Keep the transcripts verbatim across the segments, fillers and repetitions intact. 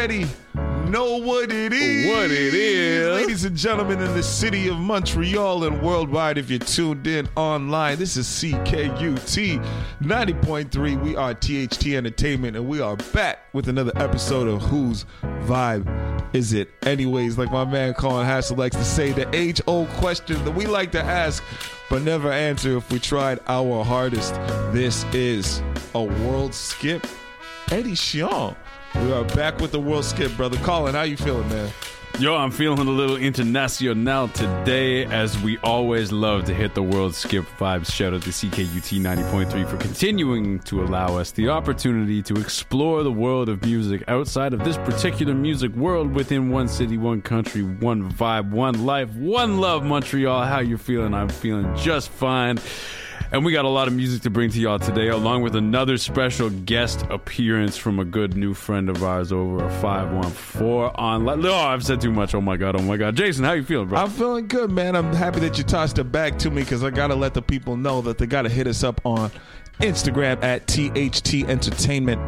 already know what it is. What it is. Ladies and gentlemen, in the city of Montreal and worldwide, if you're tuned in online, this is C K U T ninety point three. We are T H T Entertainment, and we are back with another episode of Whose Vibe Is It Anyways? Like my man Colin Hassel likes to say, the age-old question that we like to ask but never answer if we tried our hardest. This is a world skip edition. We are back with the world skip, brother. Colin, how you feeling, man? Yo, I'm feeling a little international today, as we always love to hit the world skip vibes. Shout out to C K U T ninety point three for continuing to allow us the opportunity to explore the world of music outside of this particular music world, within one city, one country, one vibe, one life, one love. Montreal, how you feeling? I'm feeling just fine. And we got a lot of music to bring to y'all today, along with another special guest appearance from a good new friend of ours over a five one four online. Oh, I've said too much. Oh my God. Oh my God. Jason, how you feeling, bro? I'm feeling good, man. I'm happy that you tossed it back to me, because I got to let the people know that they got to hit us up on Instagram at T H T Entertainment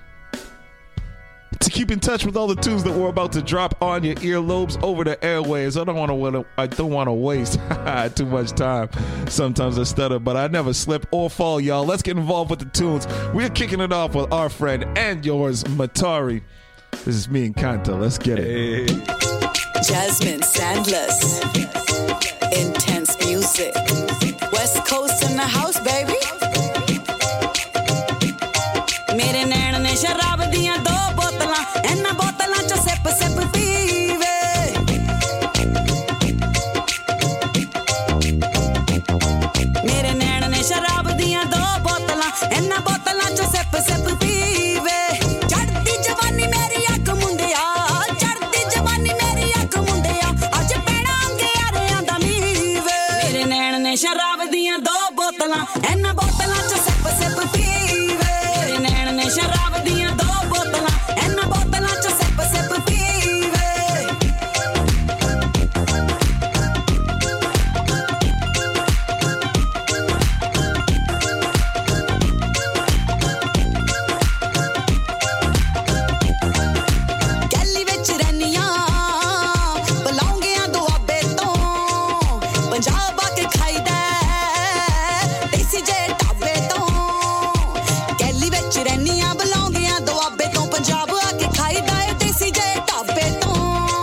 to keep in touch with all the tunes that we're about to drop on your earlobes over the airwaves. I don't want to. I don't want to waste too much time. Sometimes I stutter, but I never slip or fall, y'all. Let's get involved with the tunes. We're kicking it off with our friend and yours, Matari. This is me and Kanta. Let's get it. Hey. Jasmine Sandless, intense music. West Coast in the house, baby. Mere nain ne sharab diyan do botalan, enna botalan cho sip sip peeve. Mere nain ne sharab diyan do botalan, enna botalan cho sip sip peeve. Chaddi jawani meri akh mundiya, chaddi jawani meri akh mundiya, aj pehna ange yareyan da meeve. Mere nain ne sharab diyan do botalan, enna botalan cho sip sip peeve. Mere nain ne sharab diyan do botalan, enna botalan cho sip sip peeve. Kelly vich raniyan balaungiyan duabe to Punjab aa ke khaida desi je tabbe to Kelly vich raniyan balaungiyan duabe to Punjab aa ke khaida desi je tabbe to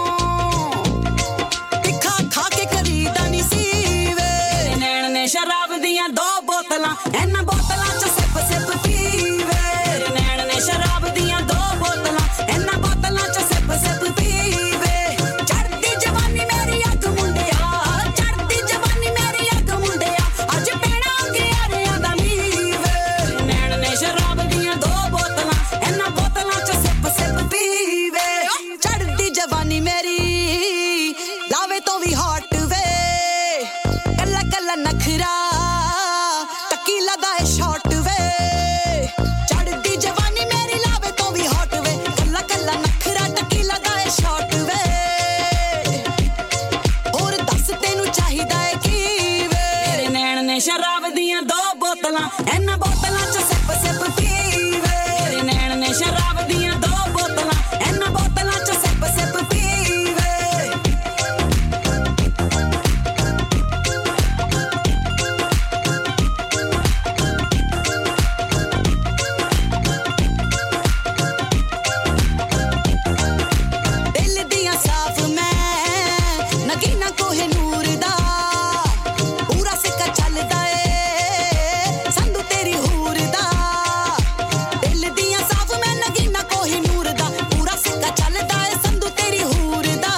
tikha kha ke karida ni siive nain ne sharab diyan do botalan enna botalan cho sip sip peeve nain ne sharab diyan do botalan enna botalan cho sip sip peeve chaddi jawani meri akh mundiya chaddi jawani meri akh mundiya aj pehna ange yareyan da meeve nain ne sharab diyan do botalan enna botalan cho sip sip peeve chaddi jawani meri ਲਾਵੇ ਤੋਂ ਵੀ hot ਵੇ ਕੱਲਾ ਕੱਲਾ ਨਖਰਾ ਟਕੀਲਾ ਦਾ ਏ shot ਵੇ ਚੜਦੀ ਜਵਾਨੀ ਮੇਰੀ ਲਾਵੇ ਤੋਂ ਵੀ hot ਵੇ ਕੱਲਾ ਕੱਲਾ ਨਖਰਾ ਟਕੀਲਾ ਦਾ ਏ ਸ਼ਾਟ ਵੇ ਹੋਰ ਦੱਸ ਤੈਨੂੰ ਚਾਹੀਦਾ ਏ ਕੀ ਵੇ ਮੇਰੇ ਨੈਣ ਨੇ ਸ਼ਰਾਬ ਦੀਆਂ ਦੋ ਬੋਤਲਾਂ ਇਹਨਾਂ ਬੋਤਲਾਂ ਚ ਸਿਪ ਸਿਪ ਪੀਵੇ ਮੇਰੇ ਨੈਣ ਨੇ ਸ਼ਰਾਬ ਦੀਆਂ ਦੋ ਬੋਤਲਾਂ ਇਹਨਾਂ ਬੋਤਲਾਂ ਚ ਸਿਪ ਸਿਪ ਪੀਵੇ ਦਿਲ ਦੀਆਂ ਸਾਫ਼ ਮੈਂ ਨਗੀਨਾ ਕੋਹੇ ਨੂਰ ਦਾ ਪੂਰਾ ਸਿੱਕਾ ਚੱਲਦਾ ਏ ਸੰਧੂ ਤੇਰੀ ਹੂਰ ਦਾ ਦਿਲ ਦੀਆਂ ਸਾਫ਼ ਮੈਂ ਨਗੀਨਾ ਕੋਹੇ ਨੂਰ ਦਾ ਪੂਰਾ ਸਿੱਕਾ ਚੱਲਦਾ ਏ ਸੰਧੂ ਤੇਰੀ ਹੂਰ ਦਾ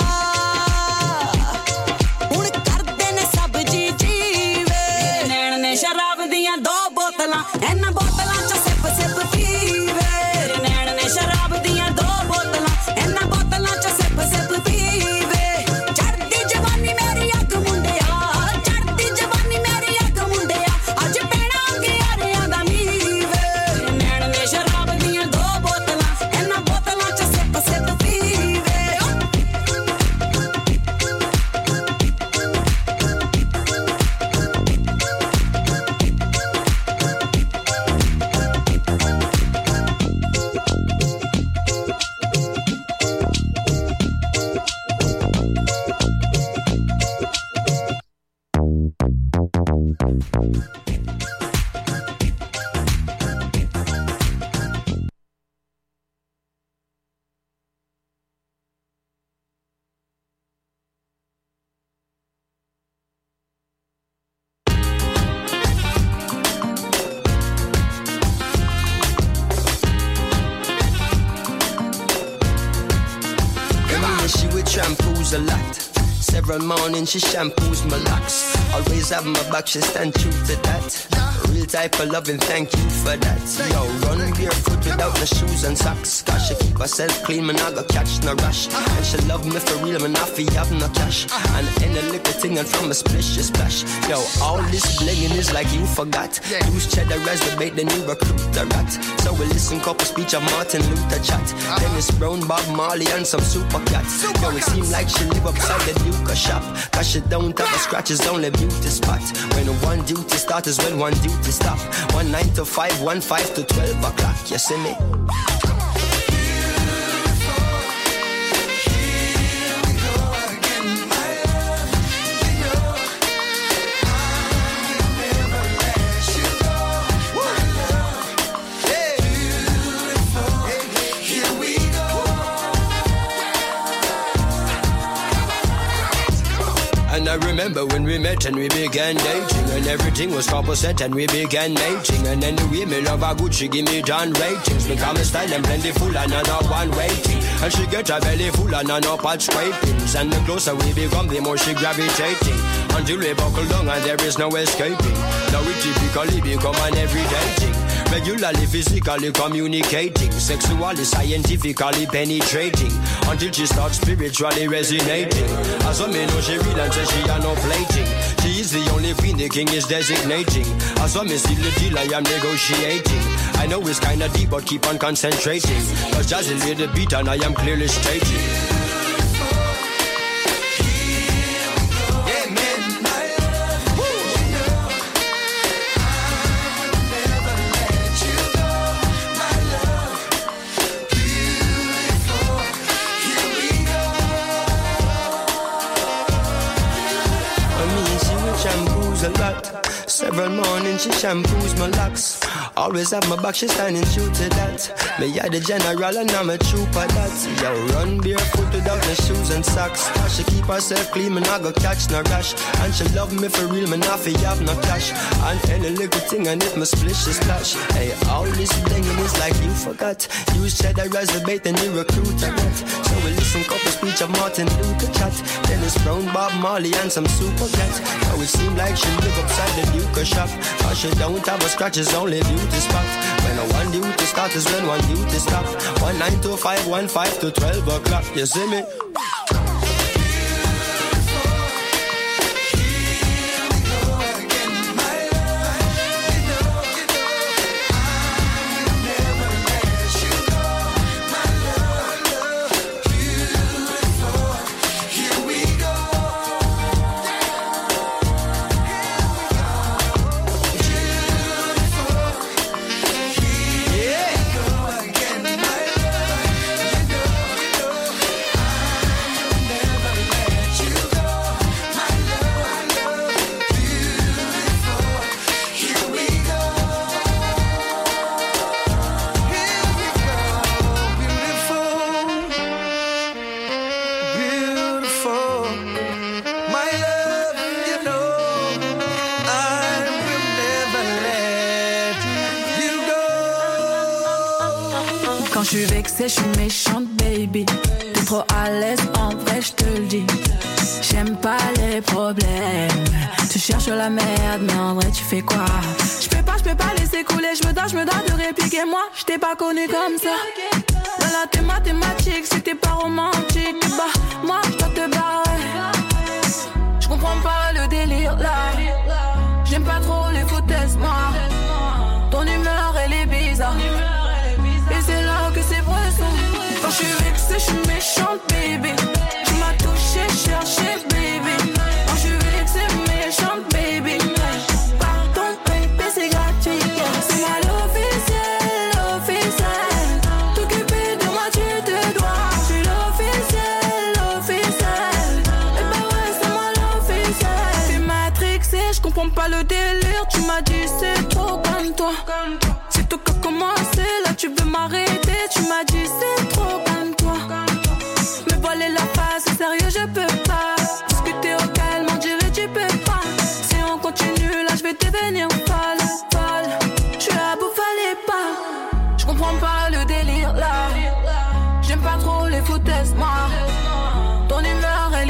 ਹੁਣ ਕਰਦੇ ਨੇ ਸਭ ਜੀ ਜੀਵੇ ਨੈਣ ਨੇ ਸ਼ਰਾਬ ਦੀਆਂ ਦੋ ਬੋਤਲਾਂ ਇਹਨਾਂ ਬੋਤਲਾਂ ਚ ਸਿਪ ਸਿਪ ਪੀਵੇ ਨੈਣ ਨੇ ਸ਼ਰਾਬ ਦੀਆਂ ਦੋ ਬੋਤਲਾਂ ਇਹਨਾਂ ਬੋਤਲਾਂ ਚ ਸਿਪ ਸਿਪ ਪੀਵੇ ਚੜਦੀ ਜਵਾਨੀ ਮੇਰੀ ਅੱਖ ਮੁੰਡਿਆ ਚੜਦੀ ਜਵਾਨੀ ਮੇਰੀ ਅੱਖ ਮੁੰਡਿਆ ਅੱਜ ਪੈਣਾ ਅੰਗੇ ਯਾਰਿਆਂ ਦਾ ਮੀਵੇ ਨੈਣ ਨੇ ਸ਼ਰਾਬ ਦੀਆਂ ਦੋ ਬੋਤਲਾਂ ਇਹਨਾਂ ਬੋਤਲਾਂ ਚ ਸਿਪ ਸਿਪ ਪੀਵੇ shampoos a lot. Several mornings she shampoos my locks. Always have my back, she stand true to that. Real type of loving, thank you for that. Yo, run barefoot without no shoes and socks. Cause she keep herself clean, man, I go catch no rush. And she love me for real, man, I feel have no cash. And any little thing and from a splish, she splash. Yo, all this blinging is like you forgot. Use cheddar as the bait, then you recruit the rat. So we listen couple speech of Martin Luther chat. Dennis Brown, Bob Marley and some super cats. Yo, it seem like she live upside the Duke shop. Cause she don't have a scratch, it's only beauty spot. When one duty start is when one duty stop. One nine to five, one five to twelve o'clock. You see me? I remember when we met and we began dating, and everything was couple set and we began mating. And then the way me love her good, she give me down ratings. Become a style and plentiful and another one waiting. And she get her belly full and another pot scrapings. And the closer we become, the more she gravitating. Until we buckle down and there is no escaping. Now we typically become an everyday thing. Regularly, physically communicating, sexually, scientifically penetrating, until she starts spiritually resonating. As I know she real and say she are no plating. She is the only queen the king is designating. As I see the deal I am negotiating. I know it's kinda deep but keep on concentrating. Cause Jazzy lay the beat and I am clearly stating. A lot. Several mornings she shampoos my locks. Always have my back, she standing true to that. Me I the general and I'm a trooper that. Yo, run barefoot without no shoes and socks. She keep herself clean, man, I go catch no rash. And she love me for real, man, I feel have no cash. And any little thing and it must splish, she splash. Hey, all this blinging is like you forgot. Use cheddar as the bait and you recruit a rat. So we listen couple speech of Martin Luther chat. Dennis Brown, Bob Marley and some super cats. Now it seem like she live upside the Duke shop. Cause she don't have a scratch, it's only beauty spot. When a one duty start is when one duty stop. One nine to five, one five to twelve o'clock. You see me? Quand je suis vexée, je suis méchante, baby. T'es trop à l'aise, en vrai, je te le dis. J'aime pas les problèmes. Tu cherches la merde, mais en vrai, tu fais quoi? Je peux pas, je peux pas laisser couler. Je me dois, je me dois de répliquer. Moi, je t'ai pas connu comme ça. Dans la thé mathématique, si t'es pas romantique, bah, moi, je dois te barrer. Je comprends pas le délire là. J'aime pas trop les foutaises, moi. Ton humeur, elle est bizarre. Et c'est là que c'est poisson. Quand je suis vexée, je suis méchante, baby. Tu m'as touché, cherché, baby. Quand je suis vexée, méchante, baby. Pardon, baby, c'est gratuit. C'est moi l'officiel, l'officiel. T'occuper de moi, tu te dois. Je suis l'officiel, l'officiel. Et bah ouais, c'est moi l'officiel. T'es matrixée, je comprends pas le délire. Tu m'as dit c'est trop comme toi. C'est toi qui a commencé, là tu veux m'arrêter. Tu m'as dit c'est trop comme toi. Me voiler la face, c'est sérieux, je peux pas. Discuter au calme, on dirait tu peux pas. Si on continue, là je vais devenir folle, folle. Je suis à bout, fallait pas. Je comprends pas le délire là. J'aime pas trop les foutaises, moi. Ton humeur, elle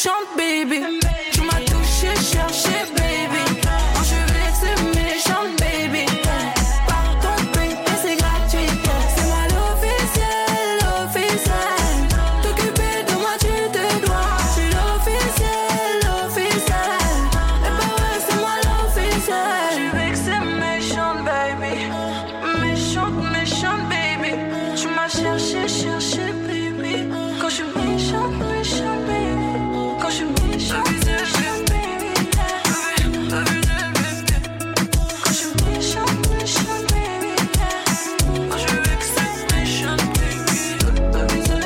méchante, baby. Tu m'as touché, cherché, baby. Quand je suis vexée, méchante, baby. Par ton pain, c'est gratuit. C'est moi l'officiel, l'officiel. T'occuper de moi, tu te dois. Je suis l'officiel, l'officiel. Mais pas vrai, c'est moi l'officiel. Je suis vexée, méchante, baby. Méchante, méchante, baby. Tu m'as cherché, cherché, baby. Quand je suis méchante, méchante, baby. Quand je suis méchante, méchante, baby. Quand je suis méchante, méchante, baby. Quand je suis vexée, méchante, baby. Quand je suis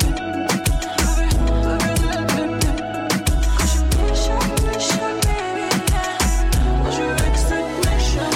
méchante, méchante, baby. Quand je suis vexée, méchante.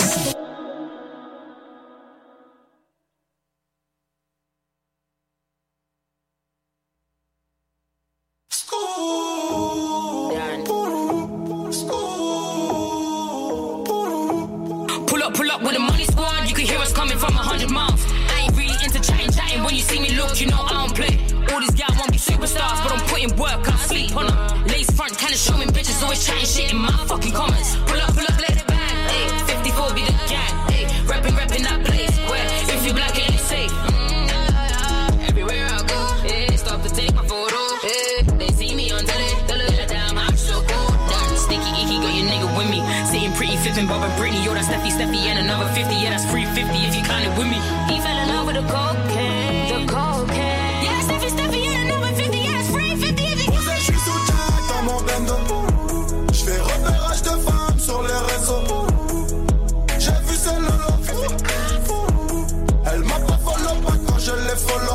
Pull up, pull up with the money squad. You can hear us coming from a hundred miles. I ain't really into chatting, chatting. When you see me look, you know I don't play. All these guys want be superstars, but I'm putting work, I sleep on them. Lace front, kinda showing bitches, always chatting shit in my fucking comments. Pull up, pull up, let it bang. Hey, fifty-four be the gang. Hey, rapping, rapping that place. Where if you black, it ain't safe. Mm, yeah, yeah. Everywhere I go, hey, stop to take my photo. Hey, they see me on telly, tell her damn, I'm so cool. Damn, sneaky, icky, got your nigga with me. Sitting pretty, flipping Bob and Britney. Yo, that's Steffi, Steffi, and another fifty. Yeah, that's free fifty if you kinda with me. He fell in love with the cocaine. The cocaine. Yeah, Steffi, Steffi, and another fifty. Yeah, that's free fifty if you Je suis sous Jack dans mon bendo. Je fais repérage de femmes sur les réseaux. J'ai vu celle là. Elle m'a pas follow pas quand je l'ai follow.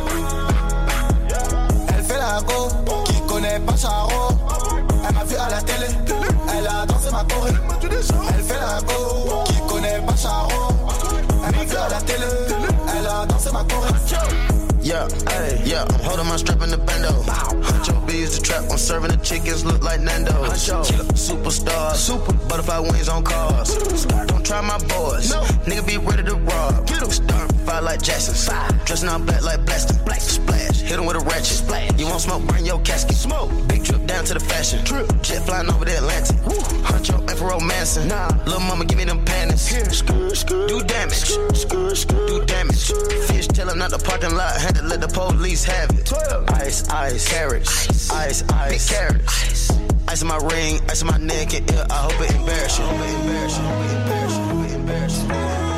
Elle fait la go, qui connaît pas Charo. Elle m'a vu à la télé, elle a dansé ma choré. Elle fait la go, qui connaît pas Charo. Elle m'a vu à la télé, elle a dansé ma choré. Yeah, hey, yeah, I'm holding my strap in the bando. Huncho B is the trap, I'm serving the chickens, look like Nando's. Superstar, super butterfly wings on cars. Don't try my boys, no. Nigga be ready to rob. Start fire like Jackson, dressing all black like blasting. Splash, hit him with a ratchet. You want smoke, bring your casket. Smoke, big trip down to the fashion. Trip, jet flying over the Atlantic. Huncho ain't for romancing. Nah, little mama give me them panties. Do damage, do damage. Fish tell him not the parking lot. Had to let the police have it. Ice, ice, carrots, ice, ice, big carrots. Ice. Ice in my ring, ice in my neck and ear. I hope it embarrass you. I hope it embarrass you. I hope it embarrass you. I hope it embarrass you.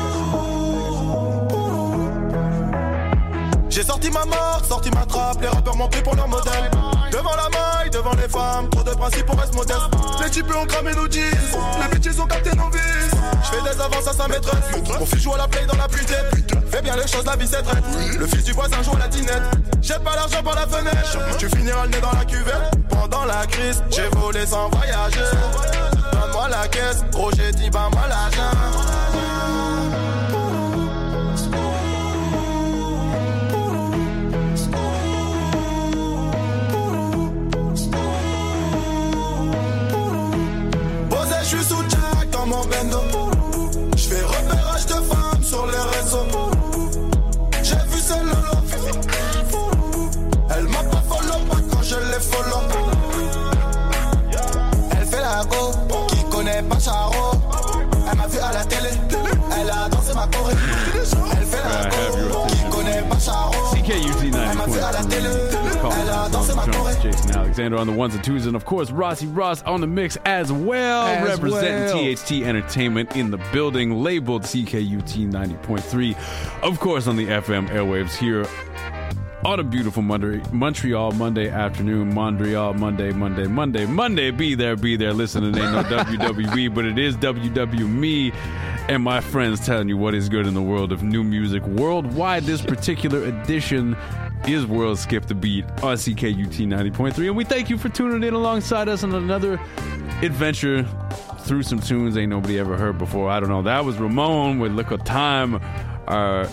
J'ai sorti ma marque, sorti ma trappe. Les rappeurs m'ont pris pour leur modèle. Devant la maille, devant les femmes. Trop de principes, on reste modeste. Les types ont cramé nos jeans. Les bitches ont capté nos vices. J'fais des avances à sa maîtresse. Mon fils joue à la play dans la pute. Fais bien les choses, la vie c'est traite. Le fils du voisin joue à la dinette. Jette pas l'argent par la fenêtre. Tu finiras le nez dans la cuvette. Pendant la crise, j'ai volé sans voyager. Donne-moi la caisse, gros j'ai dit bah moi l'argent. Je suis sous Jack dans mon bendo. Je fais repérage de femmes sur les réseaux. J'ai vu celle là. Elle m'a pas follow pas quand je l'ai follow. Elle fait la go, qui connaît pas Charo. Elle m'a vu à la télé, elle a dansé ma choré. Elle fait la go, qui connaît pas Charo. C K U T Elle m'a vu à la télé, elle a dansé ma choré. Jason Alexander on the ones and twos, and of course Rossi Ross on the mix as well, As representing well. T H T Entertainment in the building, labeled C K U T ninety point three, of course on the F M airwaves here on a beautiful Monday, Montreal Monday afternoon, Montreal Monday, Monday, Monday, Monday. Be there, be there. Listening, ain't no W W E, but it is W W me and my friends telling you what is good in the world of new music worldwide. This particular edition is World Skip the Beat on C K U T ninety point three, and we thank you for tuning in alongside us on another adventure through some tunes ain't nobody ever heard before. I don't know. That was Ramon with Look at Time, our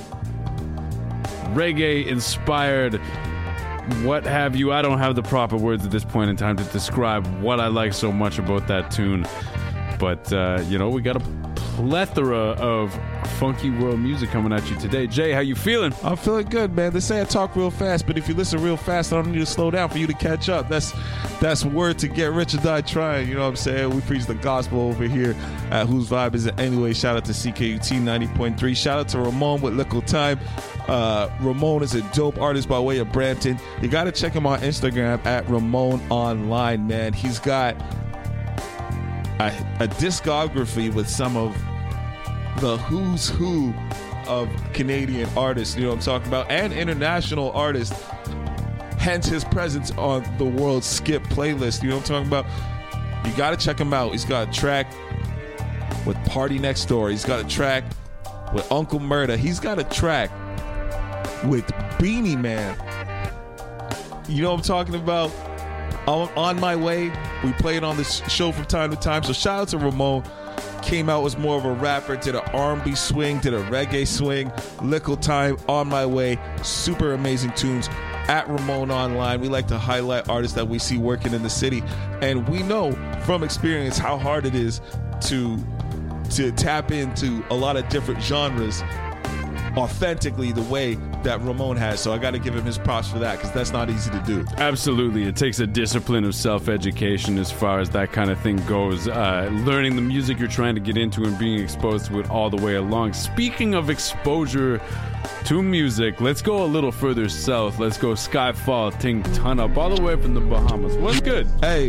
reggae-inspired what have you. I don't have the proper words at this point in time to describe what I like so much about that tune. But, uh, you know, we got to plethora of funky world music coming at you today. Jay, how you feeling? I'm feeling good, man. They say I talk real fast, but if you listen real fast, I don't need to slow down for you to catch up. That's that's word to get rich or die trying. You know what I'm saying? We preach the gospel over here at Whose Vibe Is It Anyway? Shout out to C K U T ninety point three. Shout out to Ramon with Lickle Time. Uh, Ramon is a dope artist by way of Brampton. You got to check him on Instagram at Ramon Online, man. He's got a, a discography with some of the who's who of Canadian artists, you know what I'm talking about, and international artists, hence his presence on the World Skip playlist, you know what I'm talking about. You gotta check him out. He's got a track with Party Next Door, he's got a track with Uncle Murda, he's got a track with Beanie Man, you know what I'm talking about. On, on My Way, we play it on this show from time to time, so shout out to Ramon. Came out as more of a rapper, did an R and B swing, did a reggae swing. Lickle Time, On My Way, super amazing tunes. At Ramon Online, we like to highlight artists that we see working in the city, and we know from experience how hard it is to to tap into a lot of different genres authentically the way that Ramon has. So I got to give him his props for that, because that's not easy to do. Absolutely. It takes a discipline of self-education as far as that kind of thing goes. Uh, learning the music you're trying to get into and being exposed to it all the way along. Speaking of exposure to music, let's go a little further south. Let's go Skyfall, Ting Ton Up, all the way from the Bahamas. What's good? Hey.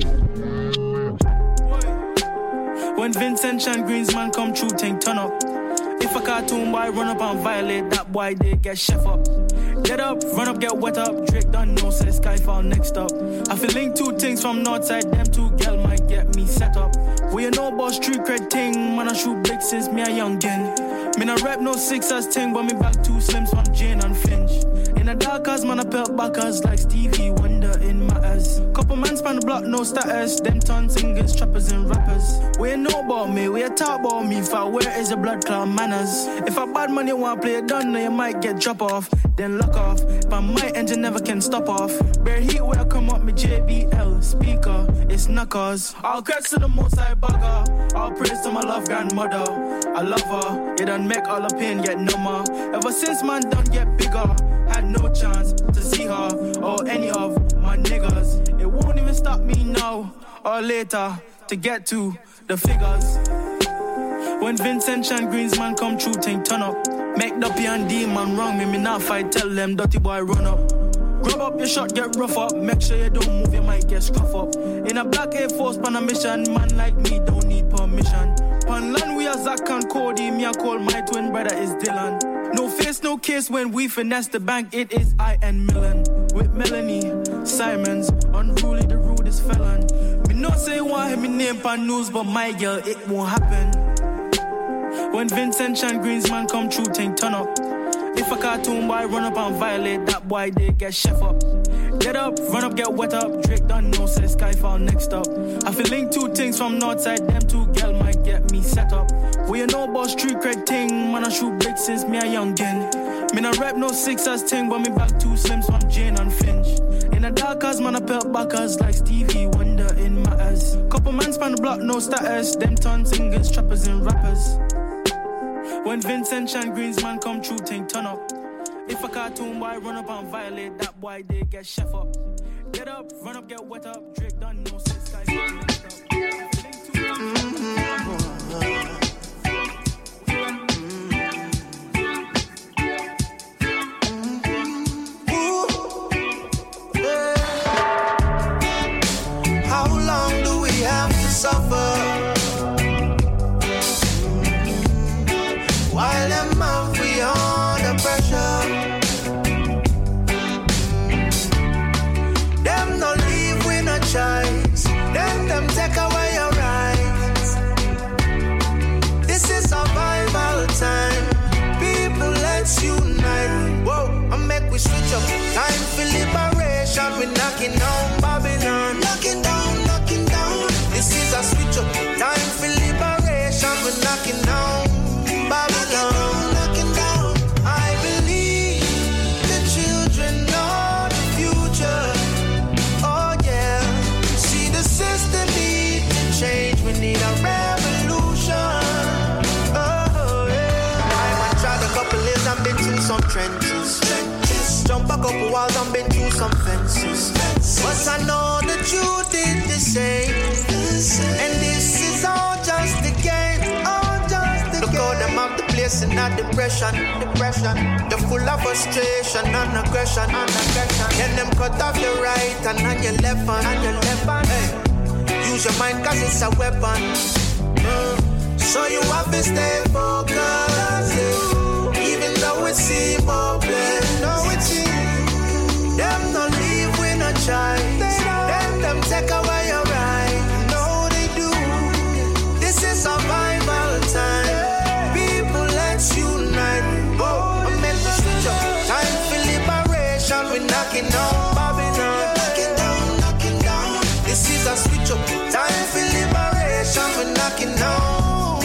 When Vincent Chan Greensman come true, Ting Ton Up. If a cartoon boy run up and violate, that boy they get chef up. Get up, run up, get wet up. Drake done know, say Skyfall next up. I feel link two things from Northside, them two gal might get me set up. We you know about street cred ting, man I shoot big since me a youngin'. Me no rap no sixers ting, but me back two slims from Jane and Finch. In the dark cause man I pelt backers like Stevie Wonder in my ass. Couple man span the block, no status. Them ton singers, trappers and rappers. We you know about me, we you talk about me. If I wear is a blood clot manners. If a bad man you want play a gun, then you might get drop off. Then lock off, but my engine never can stop off. Bare heat when I come up, me J B L speaker, it's knuckles. All cracks to the most I bugger. All praise to my love grandmother. I love her, you done make all the pain get number. Ever since man done get bigger, had no chance to see her or any of my niggas. It won't even stop me now or later to get to the figures. When Vincent Chan Greensman come true, Ting Ton Up. Make the P and D man wrong me, me not fight, tell them dirty boy run up. Grab up your shot, get rough up. Make sure you don't move, you might get scruff up. In a black Air Force pan a mission, man like me don't need permission. Pan land we are Zach and Cody, me I call my twin brother is Dylan. No face, no case when we finesse the bank, it is I and Millen. With Melanie Simons, unruly the rudest felon. Me not say want him me name pan news, but my girl it won't happen. When Vincent Chan Greensman come true, Ting Ton Up. If a cartoon boy run up and violate, that boy they get chef up. Get up, run up, get wet up. Drake done know, say Skyfall next up. I feel link two things from Northside, them two gal might get me set up. We you know about street cred ting, man I shoot big since me a youngin'. Me no rap no sixers ting, but me back two slims from Jane and Finch. In the dark cause man I pelt backers like Stevie Wonder in my ass. Couple man span the block, no status. Them ton singers, trappers and rappers. When Vincent Chan Greensman come true, Ting Ton Up. If a cartoon boy run up and violate, that boy they get chef up. Get up, run up, get wet up. Drake done know, say Skyfall next up. How long do we have to suffer? While them mouth we under pressure, them no leave with no choice. Them them take away your rights. This is survival time. People, let's unite. Whoa, I make we switch up. Time for liberation. We knocking down Babylon. Knocking down, knocking down. This is a switch up. Time for liberation. We knocking down Babylon, knocking down. I believe the children know the future. Oh yeah. See the system need to change. We need a revolution. couple walls and been through some fences. But I know that you did the same. And this is all just a game, all just a Look game. Look how them have the place in a depression, depression. They're full of frustration and aggression, and aggression. Then them cut off your right and on your left hand, on your left hand. Hey, use your mind 'cause it's a weapon. Mm. So you have to stay focused, yeah. Even though it seems hopeless. Though it seems, them no leave with no choice. Then them take away your right. No, they do. This is survival time. People, let's unite. Oh, I'm in the switch up. Time for liberation. We're knocking down Babylon. Knocking down, knocking down. This is a switch up. Time for liberation. We're knocking down.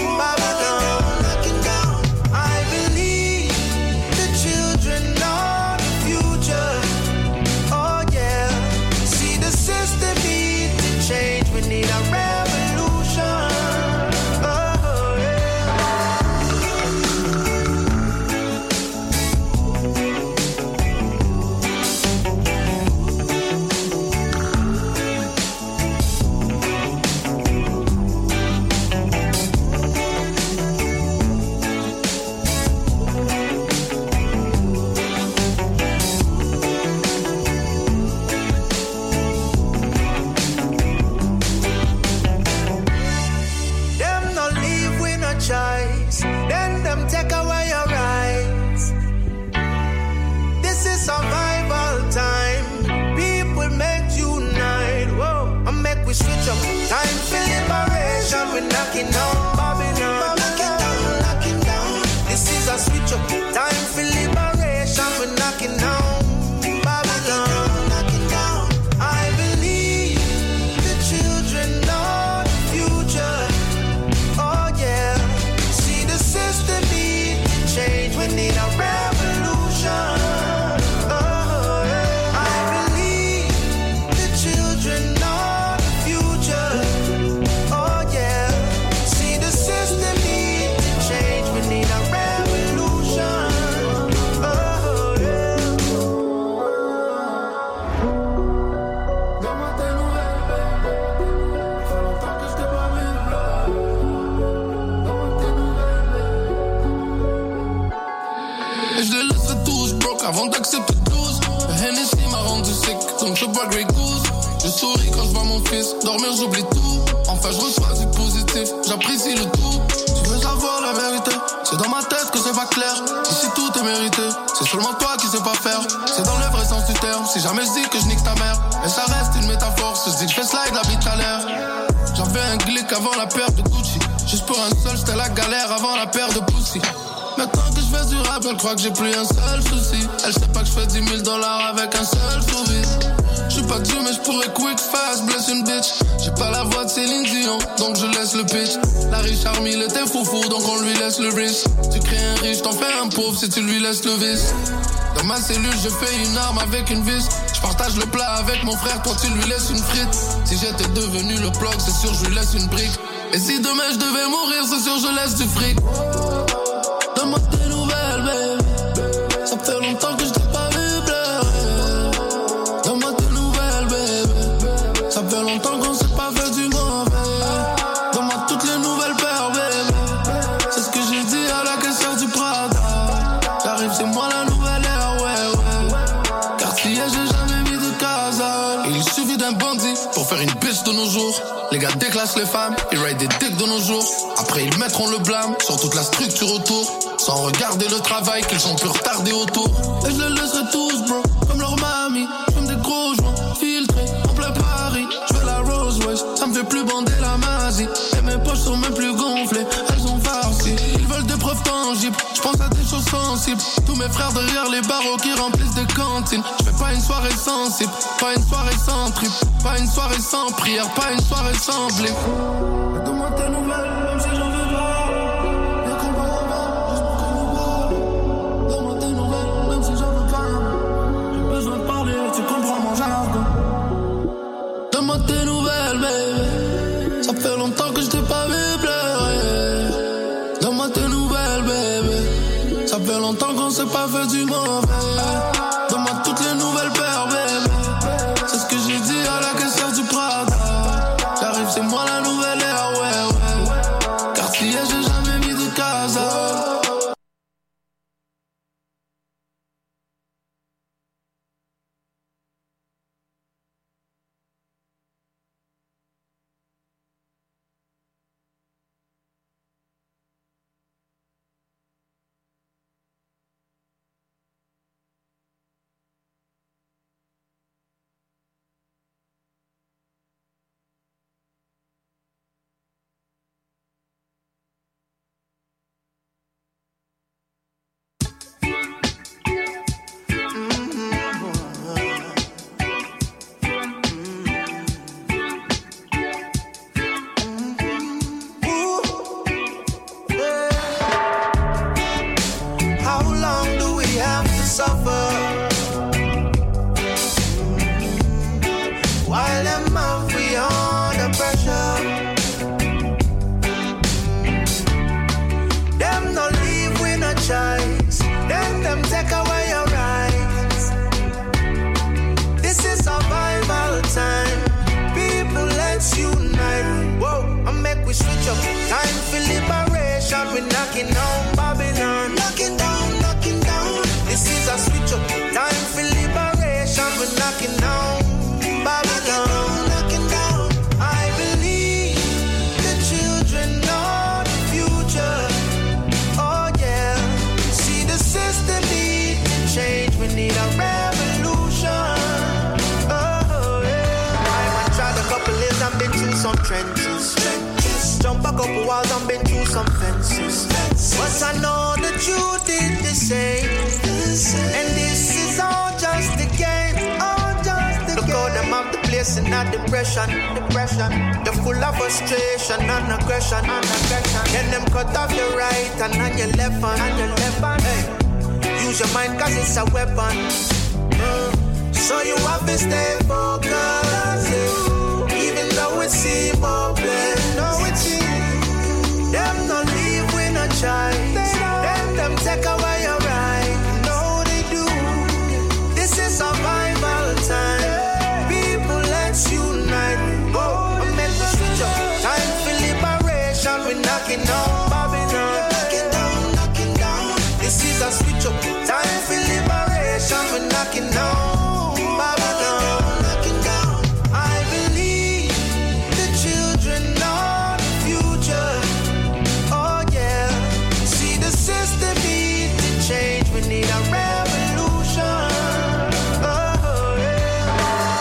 Time for liberation, we're knocking down Babylon. Knocking down, knocking down. This is a switch up. Time for liberation, we're knocking down Babylon. Knocking down. I believe the children know the future. Oh yeah. See the system need to change. We need a revolution. Avant d'accepter douze, le Hennessy m'a rendu sick, donc je bois Grey Goose. Je souris quand je vois mon fils dormir, j'oublie tout. Enfin je reçois du positif, j'apprécie le tout. Tu veux savoir la vérité, c'est dans ma tête que c'est pas clair. Ici tout est mérité, c'est seulement toi qui sais pas faire. C'est dans le vrai sens du terme, si jamais je dis que je nique ta mère. Mais ça reste une métaphore, si je dis que je fais slide la bite à l'air. J'avais un glick avant la paire de Gucci. Juste pour un seul, c'était la galère avant la paire de Pussy. Maintenant que je fais du rap, elle croit que j'ai plus un seul souci. Elle sait pas que je fais dix mille dollars avec un seul sourire. J'suis pas Dieu mais j'pourrais quick fast bless une bitch. J'ai pas la voix de Céline Dion, donc je laisse le pitch. La riche army, il était foufou, donc on lui laisse le risque. Tu crées un riche, t'en fais un pauvre si tu lui laisses le vice. Dans ma cellule, je fais une arme avec une vis. J'partage le plat avec mon frère, toi tu lui laisses une frite. Si j'étais devenu le plug, c'est sûr je lui laisse une brique. Et si demain je devais mourir, c'est sûr je laisse du fric. Donne-moi tes nouvelles, baby. Ça fait longtemps que je t'ai pas vu pleurer. Donne-moi tes nouvelles, baby. Ça fait longtemps qu'on s'est pas fait du mauvais. Donne-moi toutes les nouvelles paires, baby. C'est ce que j'ai dit à la caissière du Prada. J'arrive, c'est moi la nouvelle ère, ouais, ouais. Quartier, j'ai jamais mis de casa. Et il suffit d'un bandit pour faire une bitch de nos jours. Les gars déclassent les femmes, ils raident des dicks de nos jours. Après ils mettront le blâme sur toute la structure autour. Sans regarder le travail qu'ils ont pu retarder autour. Et je les laisserai tous bro, comme leur mamie. J'fume des gros joints, filtrés, en plein Paris. J'fais la Rose Royce, ça me fait plus bander la mazie. Et mes poches sont même plus gonflées, elles sont farcies. Ils veulent des preuves tangibles, j'pense à des choses sensibles. Tous mes frères derrière les barreaux qui remplissent des cantines. J'fais pas une soirée sensible, pas une soirée sans trip. Pas une soirée sans prière, pas une soirée sans blé. Donne-moi tes nouvelles, même si j'en veux pas. Y'a qu'on va avoir, juste pour qu'on nous parle. Donne-moi tes nouvelles, même si j'en veux pas. J'ai besoin de parler, tu comprends mon jargon. Donne-moi tes nouvelles, baby. Ça fait longtemps que je t'ai pas vu pleurer. Donne-moi tes nouvelles, baby. Ça fait longtemps qu'on s'est pas fait du mauvais. Donne-moi toutes les knocking down Babylon. Knocking down, knocking down. This is a switch up. Time for liberation. We're knocking down Babylon. Knocking down. I believe the children know the future. Oh yeah. See the system need to change. We need a revolution. Oh yeah. I've tried a couple years and been through some trenches. Jump a couple walls and been through some fences. But I know the truth is the same. And this is all just a game. All just a Look game. How them have the place in a depression. Depression. They're full of frustration and aggression. And aggression. Then them cut off your right and on your left hand. On your left hand. Hey. Use your mind cause it's a weapon. Mm. So you have to stay focused. Even though it seems hopeless. No, it seems. Them no leave with no choice. Them them take away your right. No, they do. This is survival time. People, let's unite. Oh, I'm meant to switch up. Time for liberation. We're knocking down Babylon. Knocking down, knocking down. This is a switch up. Time for liberation. We're knocking down Babylon. Knocking down. I believe the children know the future. Oh yeah. See the system need to change. We need a revolution. Oh yeah.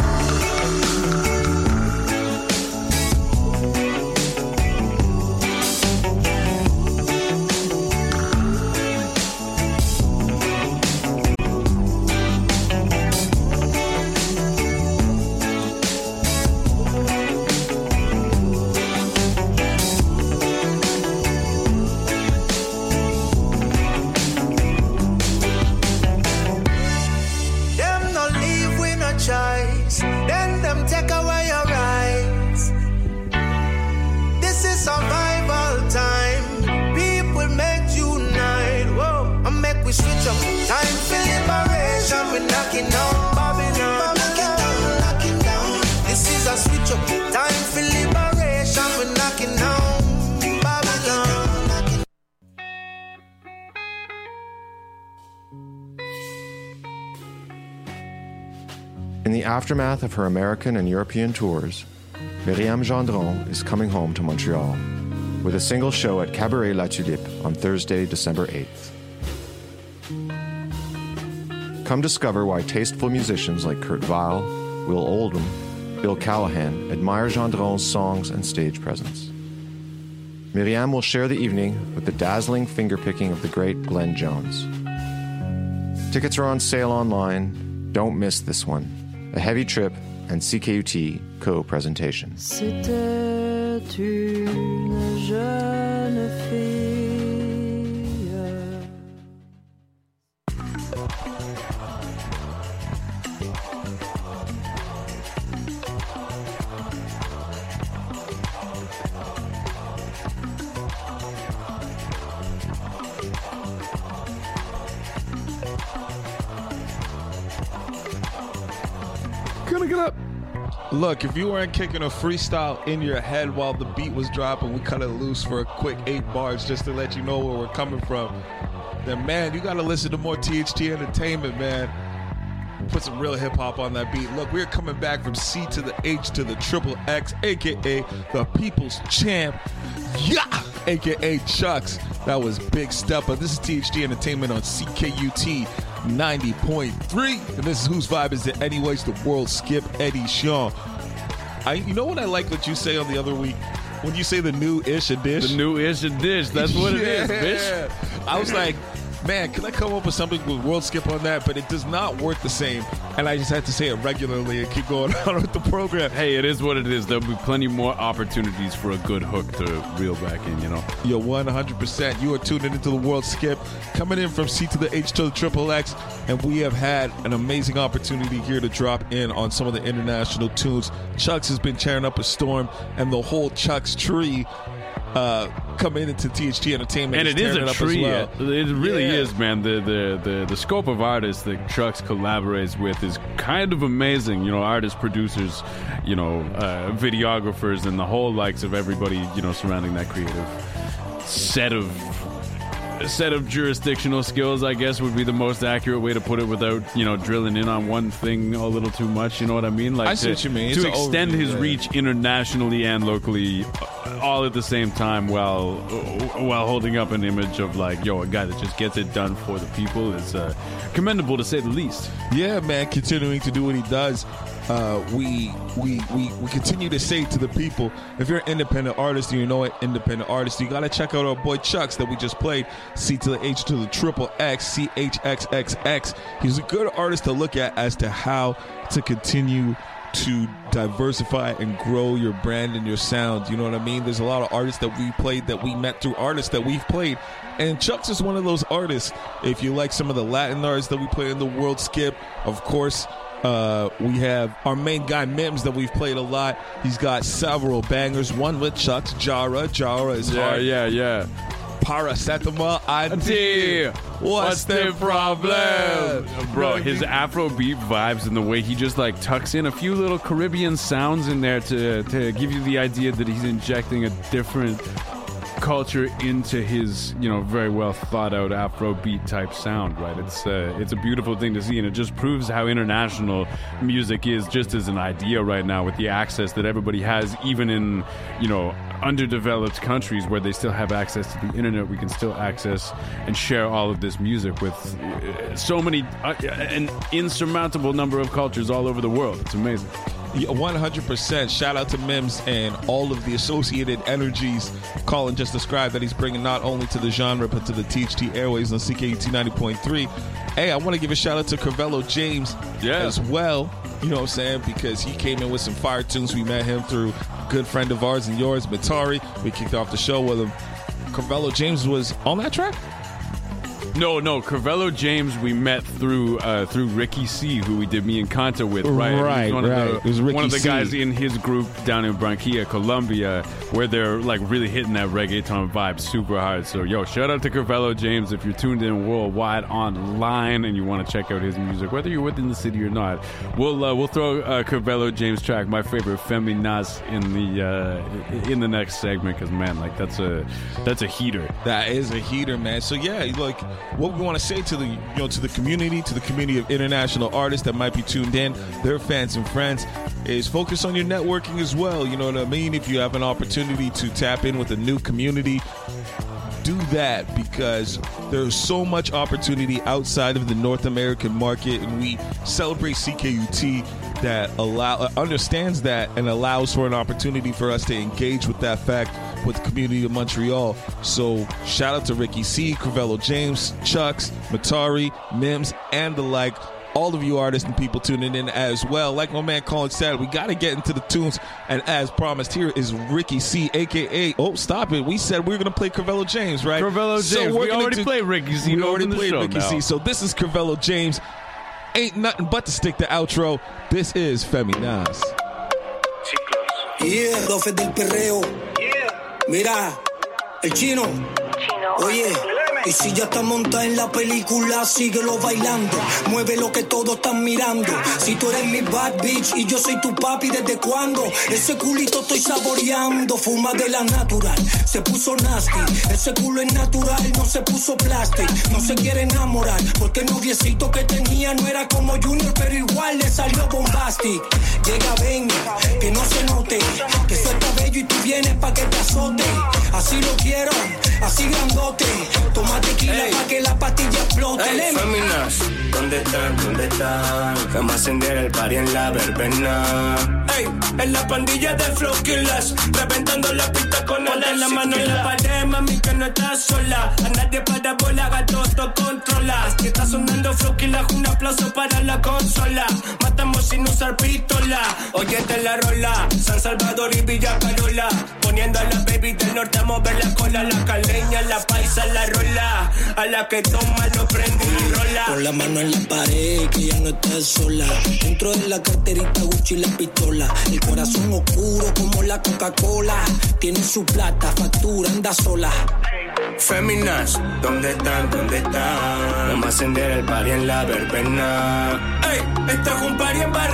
Them no leave with no choice. Then them take away your rights. This is survival time. People make unite. Whoa, I make we switch up. Time for liberation. We're knocking down Babylon. Knocking down, knocking down. This is a switch up. Time for liberation. We're knocking down Babylon. Knocking In the aftermath of her American and European tours, Myriam Gendron is coming home to Montreal with a single show at Cabaret La Tulipe on Thursday, December eighth. Come discover why tasteful musicians like Kurt Weill, Will Oldham, Bill Callahan admire Gendron's songs and stage presence. Myriam will share the evening with the dazzling fingerpicking of the great Glenn Jones. Tickets are on sale online. Don't miss this one. A Heavy Trip and C K U T co-presentation. C'était une jeune fille. Gonna get up. Look, if you weren't kicking a freestyle in your head while the beat was dropping, we cut it loose for a quick eight bars just to let you know where we're coming from, then man, you gotta listen to more T H T Entertainment, man. Put some real hip-hop on that beat. Look, we're coming back from C to the H to the triple X, a k a the People's Champ, yeah, a k a. Chucks. That was Big Stepper. This is T H T Entertainment on C K U T ninety point three. And this is Whose Vibe Is It Anyways? The World Skip, Eddie Sean. I, you know what I like what you say on the other week? When you say the new-ish a dish. The new-ish a dish. That's what yeah. it is, bitch. I was like, man, can I come up with something with World Skip on that? But it does not work the same. And I just had to say it regularly and keep going on with the program. Hey, it is what it is. There'll be plenty more opportunities for a good hook to reel back in, you know? You're one hundred percent. You are tuning into the World Skip, coming in from C to the H to the triple X. And we have had an amazing opportunity here to drop in on some of the international tunes. Chucks has been tearing up a storm, and the whole Chucks tree uh, coming into T H T Entertainment. And it is a tree. Well. It really yeah. is, man. The, the the the scope of artists that Chucks collaborates with is kind of amazing. You know, artists, producers, you know, uh, videographers, and the whole likes of everybody, you know, surrounding that creative set of set of jurisdictional skills, I guess, would be the most accurate way to put it without, you know, drilling in on one thing a little too much. You know what I mean? Like I see to, what you mean. To It's extend overview, his yeah. reach internationally and locally, uh, all at the same time, while while holding up an image of like, yo, a guy that just gets it done for the people is uh, commendable to say the least. Yeah, man, continuing to do what he does. Uh, we, we we we continue to say to the people, if you're an independent artist and you know an independent artist, you gotta check out our boy Chucks that we just played. C to the H to the triple X, C H X X X. He's a good artist to look at as to how to continue to diversify and grow your brand and your sound. You know what I mean? There's a lot of artists that we played that we met through artists that we've played. And Chucks is one of those artists. If you like some of the Latin artists that we play in the World Skip, of course, uh, we have our main guy Mims that we've played a lot. He's got several bangers. One with Chucks, Jara. Jara is Yeah, hard. yeah, yeah. Paracetamol, I D. What's, What's the the problem? Bro, his Afrobeat vibes and the way he just like tucks in a few little Caribbean sounds in there to to give you the idea that he's injecting a different culture into his, you know, very well thought out Afrobeat type sound, right? It's uh, it's a beautiful thing to see, and it just proves how international music is just as an idea right now, with the access that everybody has, even in, you know, underdeveloped countries where they still have access to the internet. We can still access and share all of this music with uh, so many, uh, an insurmountable number of cultures all over the world. It's amazing. Yeah, one hundred percent. Shout out to Mims and all of the associated energies Colin just described that he's bringing not only to the genre but to the T H T airways on C K U T ninety point three. Hey, I want to give a shout out to Carvello James yeah. as well. You know what I'm saying? Because he came in with some fire tunes. We met him through a good friend of ours and yours, Matari. We kicked off the show with him. Carvello James was on that track? No, no, Carvello James we met through uh, through Ricky C, who we did Me and Kanta with, right? Right, He's one right. Of It was the, Ricky one of the C. guys in his group down in Barranquilla, Colombia, where they're like really hitting that reggaeton vibe super hard. So, yo, shout out to Carvello James if you're tuned in worldwide online and you want to check out his music, whether you're within the city or not. We'll uh, we'll throw uh, Carvello James track, my favorite, Feminas, in the uh, in the next segment, because man, like that's a that's a heater. That is a heater, man. So yeah, like what we want to say to the, you know, to the community, to the community of international artists that might be tuned in, their fans and friends, is focus on your networking as well. You know what I mean? If you have an opportunity to tap in with a new community, do that, because there's so much opportunity outside of the North American market, and we celebrate C K U T that allow uh, understands that and allows for an opportunity for us to engage with that fact with the community of Montreal. So shout out to Ricky C, Carvello James, Chucks, Matari, Mims, and the like. All of you artists and people tuning in as well. Like my man Colin said, we got to get into the tunes. And as promised, here is Ricky C, a k a. Oh, stop it. We said we were going to play Carvello James, right? Carvello James. So we gonna already do, played Ricky C. We already played Ricky now. C. So this is Carvello James. Ain't nothing but to stick the outro. This is Feminas. Yeah, profe del perreo. Yeah. Mira, el chino. Chino. Oye. Y si ya está montada en la película, síguelo bailando. Mueve lo que todos están mirando. Si tú eres mi bad bitch y yo soy tu papi, ¿desde cuándo? Ese culito estoy saboreando. Fuma de la natural, se puso nasty. Ese culo es natural, no se puso plastic. No se quiere enamorar, porque el noviecito que tenía no era como Junior, pero igual le salió bombastic. Llega, ven, que no se note, que eso está bello y tú vienes pa' que te azote. Así lo quiero, así grandote. Toma tequila hey. Pa' que la pastilla explote. Hey, Feminas, ¿dónde están? ¿Dónde están? Vamos a encender el party en la verbena. Ey, en la pandilla de Flow Killers, reventando la pista con el en la mano en la pared, mami, que no estás sola. A nadie para bola, gato, todo controla. Que está sonando Flow Killers, un aplauso para la consola. Matamos sin usar pistola. Óyete la rola, San Salvador y Villa Carola. Poniendo a la baby del norte a mover la cola. La caleña, la paisa, la rola. A la que toma lo prende y rola. Con la mano en la pared, que ya no estás sola. Dentro de la carterita Gucci la pistola. El corazón oscuro como la Coca-Cola. Tiene su plata, factura, anda sola. Feminas, ¿dónde están? ¿Dónde están? Vamos a encender el party en la verbena. Ey, esto es un party en Barranquilla.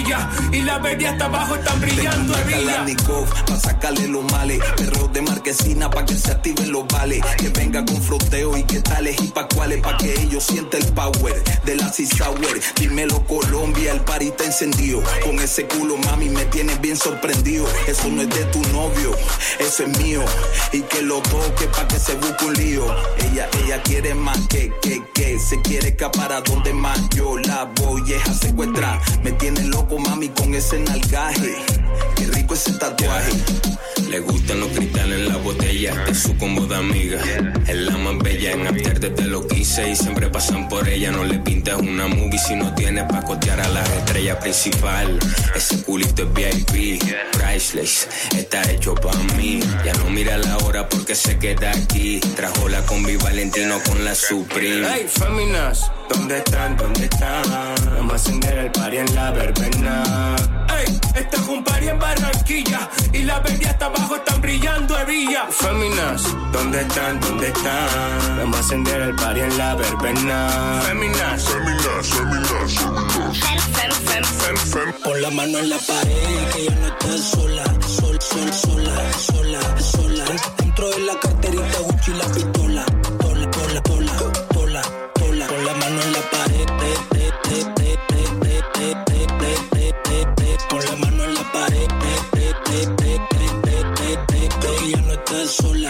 Barranquilla y la verdi hasta abajo están brillando hebilla. Pa' sacarle los males, perros de marquesina pa' que se activen los vales. Que venga con froteo y que tales y pa' cuales, pa' que ellos sientan el power de la Sour. Dímelo Colombia, el party está encendido. Con ese culo mami me tienes bien sorprendido. Eso no es de tu novio, eso es mío. Y que lo toque pa' que se busque un lío. Ella, ella quiere más que, que, que se quiere escapar a donde más yo la voy a secuestrar. Me tiene loco mami con ese nalgaje. Qué rico ese tatuaje. Le gustan los cristales en la botella de su combo de amiga. Es la más bella en after desde lo quise y siempre pasan por ella. No le pintas una movie si no tienes pa' costear a las estrellas principal. Ese culito es V I P, priceless, está hecho pa' mí. Ya no mira la hora porque se queda aquí. Trajo la combi Valentino con la Supreme. Hey, féminas, ¿dónde están? ¿Dónde están? Vamos a encender el party en la verbena. Hey, este es un party en Barranquilla y la verdi hasta abajo están brillando hebilla. Féminas, ¿dónde están? ¿Dónde están? Vamos a encender el party en la verbena. Féminas, féminas, féminas, féminas. Pon la mano en la pared, que ya no estás sola, sol, sol, sola, sola, sola. Dentro de la carterita Gucci la pistola, tola, tola, tola, tola, tola. Pon la mano en la pared, te, te, te, te, te, te, te, te, te, te, te. Pon la mano en la pared, te, te, te, te, te, te, te, te, que ya no estás sola.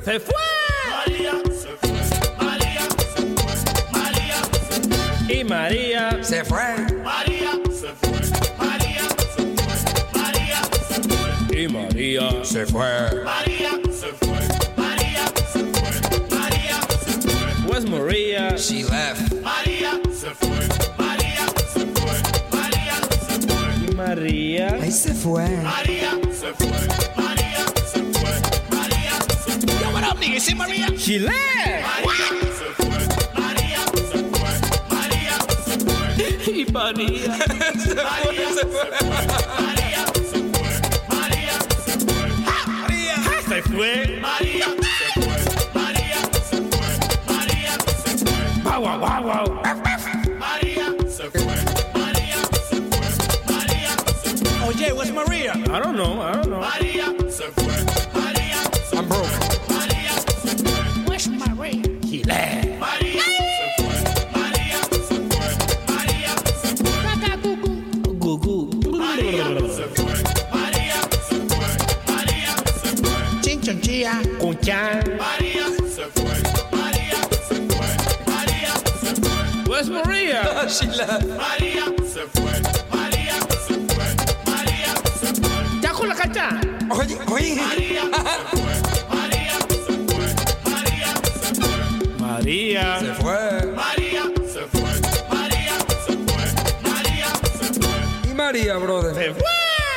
Se fue. María se fue. María se fue. María se fue. Y María se fue. María se fue. María se fue. María se fue. Y María se fue. María se fue. María se fue. María se fue. Where's Maria? She left. María se fue. María se fue. María se fue. Y María ahí se fue. María se fue. María se fue. María se fue. Yo, what up, nigga? See Maria? She left. María se fue. María se fue. María se fue. Y María se fue. María se fue. María se fue. María se fue. María se fue. María se fue. María se fue. María se fue. Wow, wow, wow, wow. María se fue. María se fue. María se fue. Oye, where's Maria? I don't know, I don't know. María se fue. María se I'm broke. María se fue. Where's Maria? She left. María se fue. María se fue. María se fue. Gugu. María se fue. María se fue. María se fue. Chinchonchilla. Kunchan. María se fue. María se fue. María se fue. Where's Maria? She left. María se fue. María se fue. María se fue. Ya con la cacha. Oye, oye. María se fue. María se fue. María se fue. María se fue. María se fue. María se fue. María se fue. Y María, brother. se fue.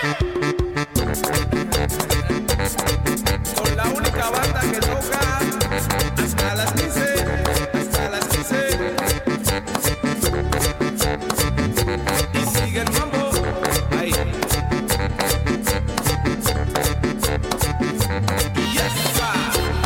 Con la única banda que toca hasta las quince. Hasta las quince. Y sigue el mambo. Ahí. Yes, sir.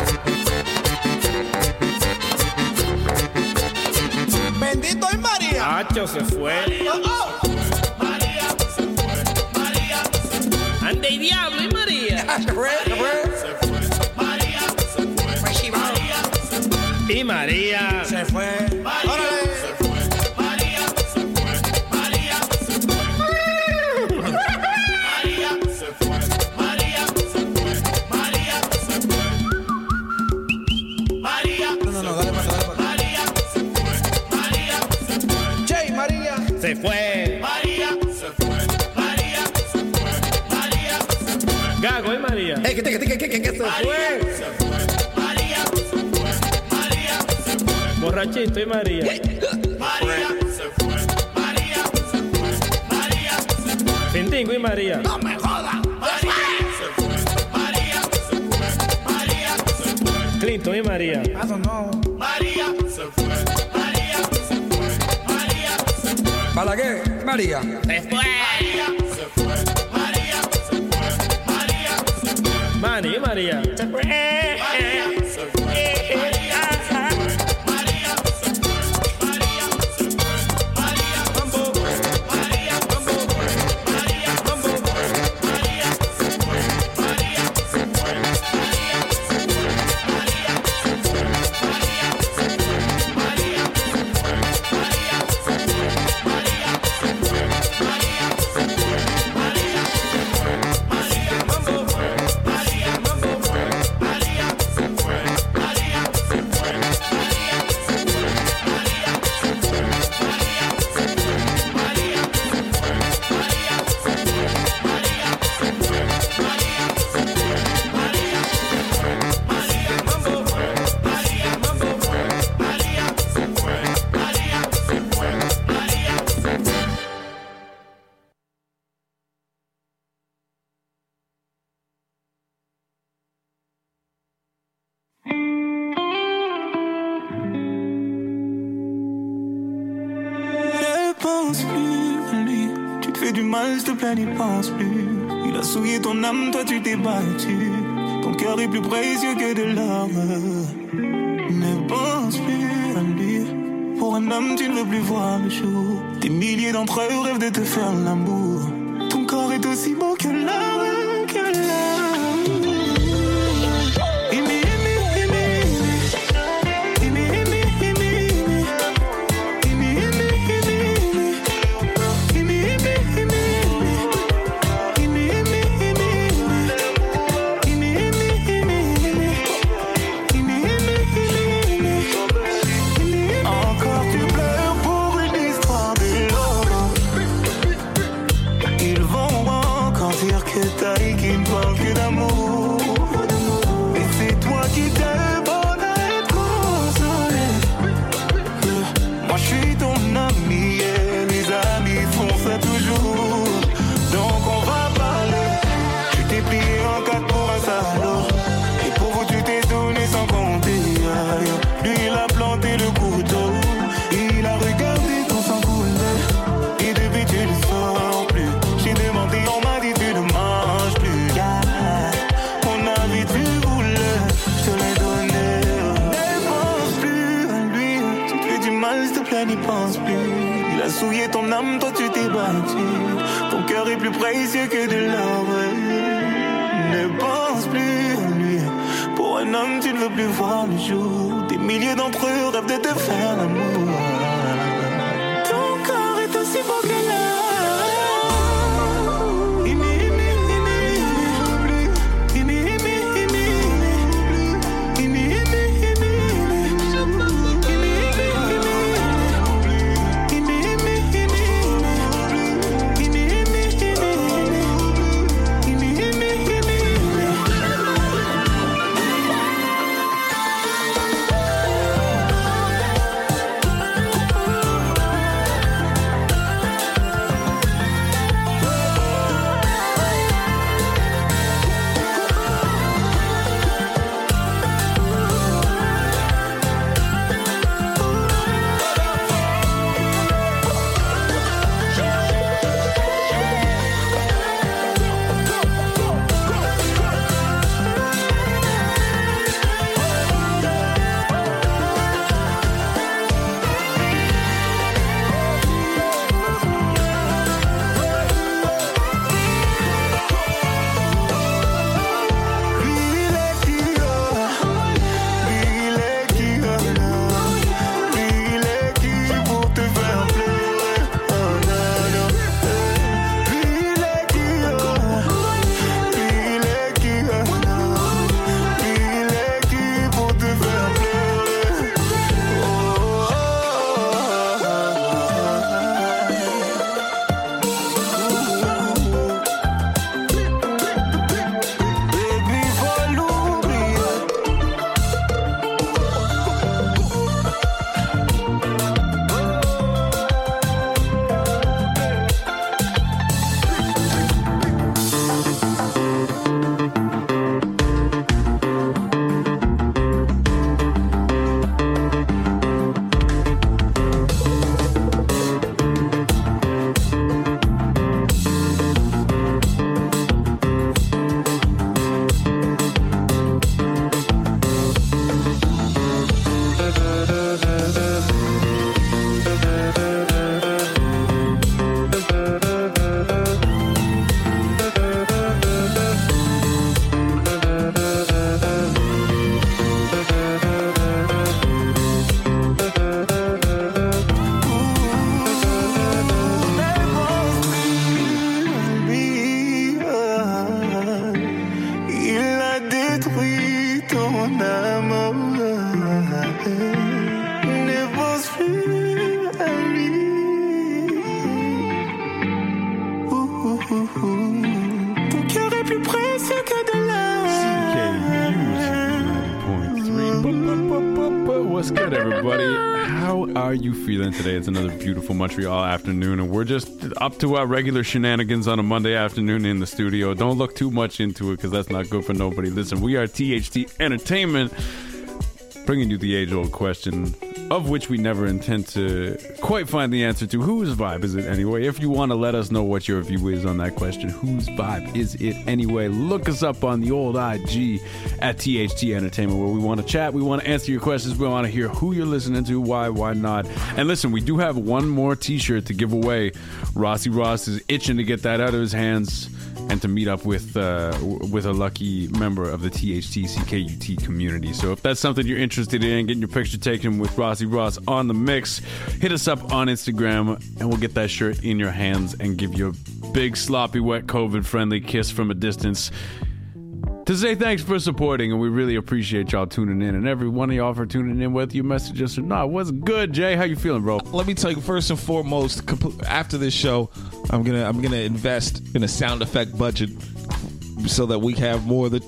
Bendito es María. Hacho se fue. Oh, oh. María se fue. María se fue. Ande y diablo y María. Se fue, se fue. Se fue. María se fue. María se fue. Y María Se fue. María se fue. María se fue. María se fue. María se fue. María se fue. María se fue. María No, no, no, dale para dale para María se fue. María se fue. Jay, María. se fue. María se fue. María se fue. María se fue. Gago y María. Ey, que te, que te, que, que, que se María fue. se fue. María se fue. María se fue. Borrachito y María. María se fue. María se fue. María se fue. Pintingo y María. No me jodas. María se fue. María se fue. María se fue. Clinton y María. I don't know. María se fue. María se fue. María se fue. Balaguer, María. Se fue. María se fue. María se fue. María se fue. Manny y María. Se fue. María se fue. María se fue. María se fue. María se fue. María Mambo. María se fue. María Mambo. María se fue. María se fue. María se fue. María se fue. María se fue. María se fue. María se fue. María se fue. María se fue. María se fue. María Mambo. María Mambo. María se fue. María se fue. María se fue. María se fue. María se fue. María se fue. María se fue. María se fue. María se fue. María se fue. María Mambo. María Mambo. María se fue. María se fue. María se fue. Ne pense plus à lui. Tu te fais du mal, s'il te plaît, n'y pense plus. Il a souillé ton âme, toi tu t'es battu. Ton cœur est plus précieux que de l'or. Ne pense plus à lui. Pour un homme, tu ne veux plus voir le jour. Des milliers d'entre eux rêvent de te faire l'amour. Ton corps est aussi beau que l'or, que l'or. Aimer, aimer, aimer, aimer. Aimer, aimer, aimer, aimer. Aimer, aimer, aimer, aimer. Aimer, aimer, aimer, aimer. Aimer, aimer, aimer, aimer. Aimer, aimer, aimer, aimer. elle n'y pense plus. Il a souillé ton âme, toi tu t'es battu. Ton cœur est plus précieux que de l'or. Ne pense plus à lui. Pour un homme, tu ne veux plus voir le jour. Des milliers d'entre eux rêvent de te faire l'amour. Ton corps est aussi beau que l'or. Feeling today. It's another beautiful Montreal afternoon, and we're just up to our regular shenanigans on a Monday afternoon in the studio. Don't look too much into it because that's not good for nobody. Listen, we are T H T Entertainment, bringing you the age-old question, of which we never intend to quite find the answer to. Whose vibe is it anyway? If you want to let us know what your view is on that question, whose vibe is it anyway? Look us up on the old I G at T H T Entertainment, where we want to chat, we want to answer your questions, we want to hear who you're listening to, why, why not. And listen, we do have one more t-shirt to give away. Rossi Ross is itching to get that out of his hands and to meet up with uh, with a lucky member of the T H T C K U T community. So if that's something you're interested in, getting your picture taken with Rossi Ross on the mix, hit us up on Instagram and we'll get that shirt in your hands and give you a big, sloppy, wet, COVID-friendly kiss from a distance to say thanks for supporting, and we really appreciate y'all tuning in, and every one of y'all for tuning in, whether you message us or not. What's good, Jay? How you feeling, bro? Let me tell you, first and foremost, after this show, I'm gonna I'm gonna invest in a sound effect budget so that we have more of the.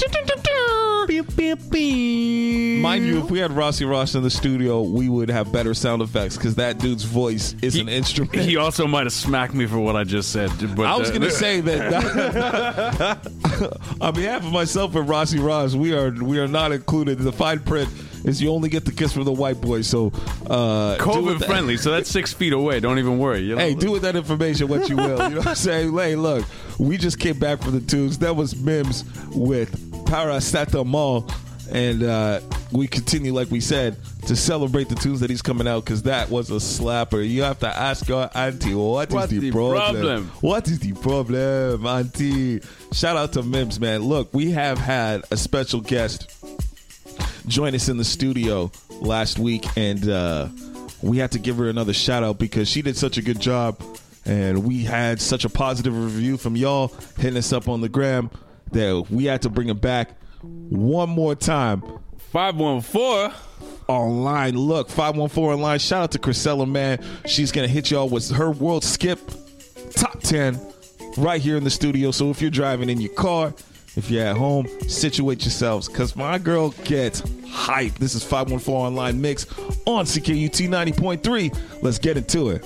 Mind you, if we had Rossi Ross in the studio, we would have better sound effects because that dude's voice is he, an instrument. He also might have smacked me for what I just said. But I was uh, going to say that on behalf of myself and Rossi Ross, we are we are not included. The fine print is you only get the kiss from the white boy. So uh, COVID friendly. So that's six feet away. Don't even worry. You know? Hey, do with that information what you will. You know what I'm saying? Hey, look, we just came back from the tunes. That was Mims with Paracetamol. And uh, we continue, like we said, to celebrate the tunes that he's coming out, because that was a slapper. You have to ask your auntie, what is What's the, the problem? problem? What is the problem, auntie? Shout out to Mims, man. Look, we have had a special guest join us in the studio last week, and uh, we had to give her another shout out because she did such a good job, and we had such a positive review from y'all hitting us up on the gram that we had to bring her back one more time. five one four online. Look, five one four online. Shout out to Chrisella, man. She's going to hit y'all with her World Skip Top ten right here in the studio. So if you're driving in your car, if you're at home, situate yourselves, because my girl gets hype. This is five one four Online Mix on C K U T ninety point three. Let's get into it.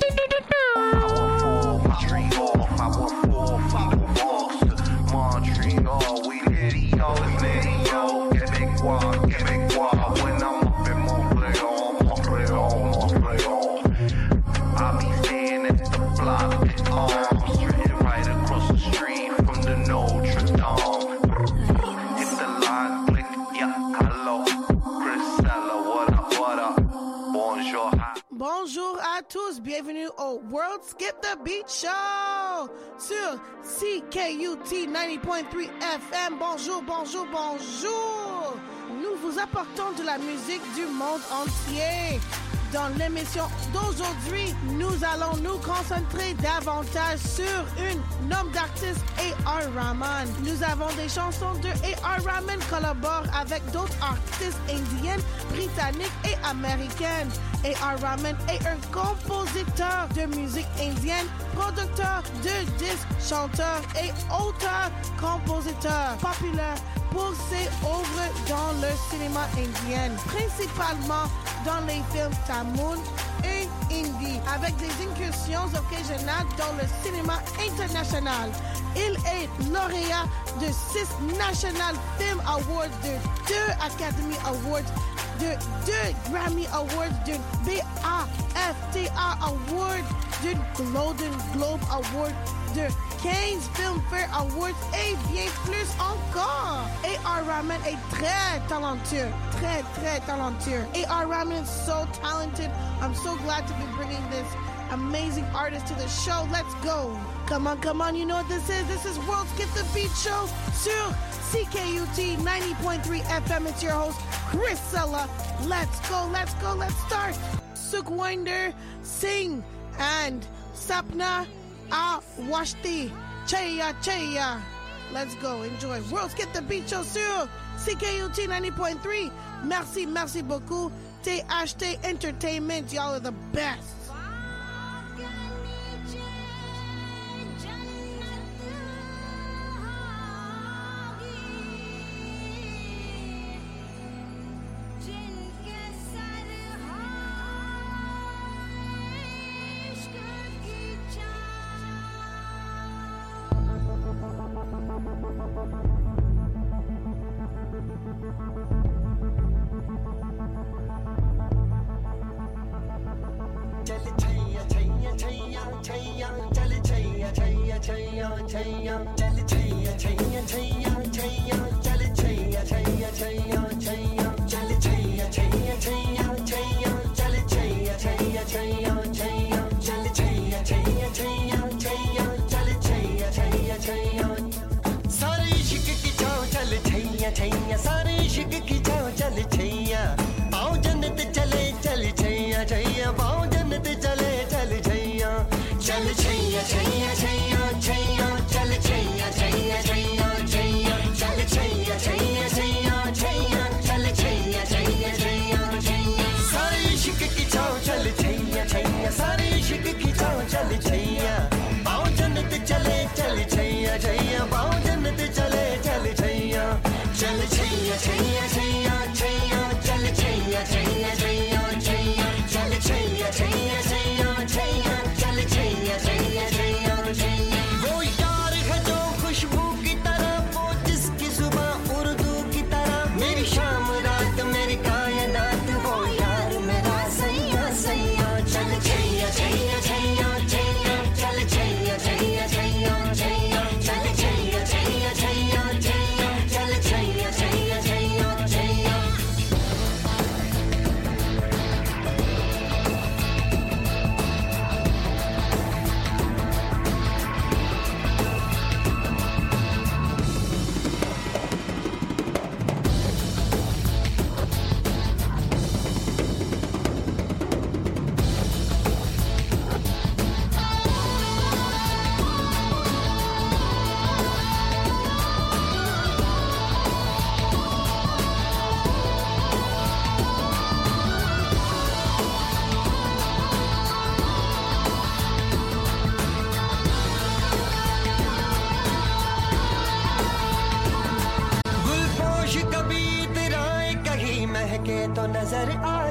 Bonjour à tous, bienvenue au World Skip the Beat Show sur C K U T ninety point three F M. Bonjour, bonjour, bonjour. Nous vous apportons de la musique du monde entier. Dans l'émission d'aujourd'hui, nous allons nous concentrer davantage sur une nom d'artiste, A R Rahman. Nous avons des chansons de A R Rahman collabore avec d'autres artistes indiennes, britanniques et américaines. A R Rahman est un compositeur de musique indienne, producteur de disques, chanteur et auteur-compositeur populaire pour ses œuvres dans le cinéma indien, principalement dans les films Tamil et hindi, avec des incursions occasionnelles dans le cinéma international. Il est lauréat de six National Film Awards, de deux Academy Awards, de deux Grammy Awards, d'une B A F T A Award, d'une Golden Globe Award, de quinze Filmfare Awards et bien plus encore. A R Rahman est très talentueux, très très talentueux. A R Rahman is so talented. I'm so glad to be bringing this amazing artist to the show. Let's go. Come on, come on, you know what this is. This is World Skip the Beat Show sur C K U T ninety point three F M. It's your host, Chrisella. Let's go, let's go, let's start. Sukhwinder Singh and Sapna Awashti. Chaya, Chaya. Let's go, enjoy. World Skip the Beat Show sur C K U T ninety point three. Merci, merci beaucoup. T H T Entertainment, y'all are the best. Roll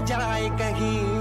जाए कहीं